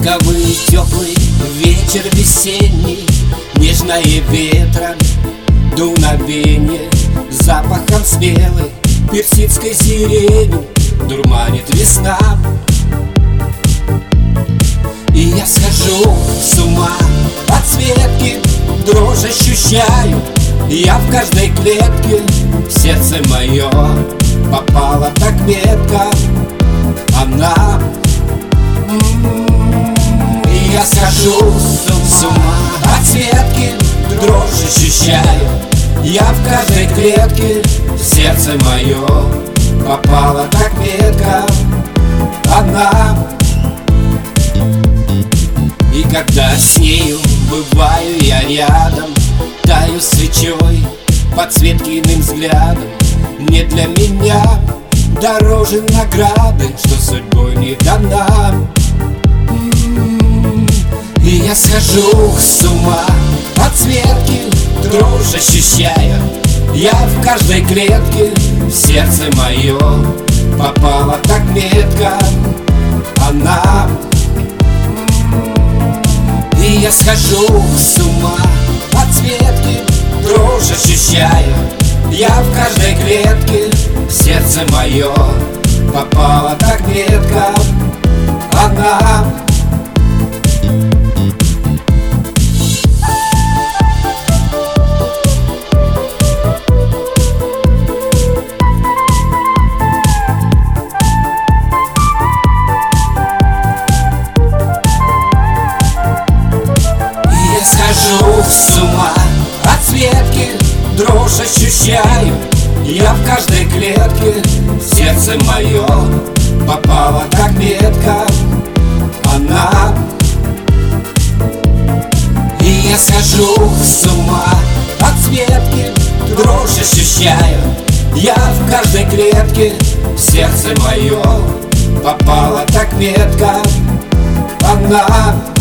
Ласковый теплый вечер весенний, нежное ветром дуновенье, запахом спелой персидской сирени дурманит весна. И я схожу с ума от Светки, дрожь ощущаю я в каждой клетке. В сердце мое попала так метко она. И я схожу с ума от Светки, дрожь ощущаю я в каждой клетке. В сердце мое попала так метко она. И когда с нею бываю я рядом, таю свечой под Светкиным взглядом. Не для меня дороже награды, что судьбой не дана. И я схожу с ума от Светки, дрожь ощущая я в каждой клетке. В сердце мое попала так метко она. И я схожу с ума от Светки, дрожь ощущая я в каждой клетке. В сердце мое попала так метко она. Схожу с ума от Светки, дрожь ощущаю я в каждой клетке. В сердце мое попала так метко она. И я схожу с ума от Светки, дрожь ощущаю я в каждой клетке. В сердце мое попала так метко она.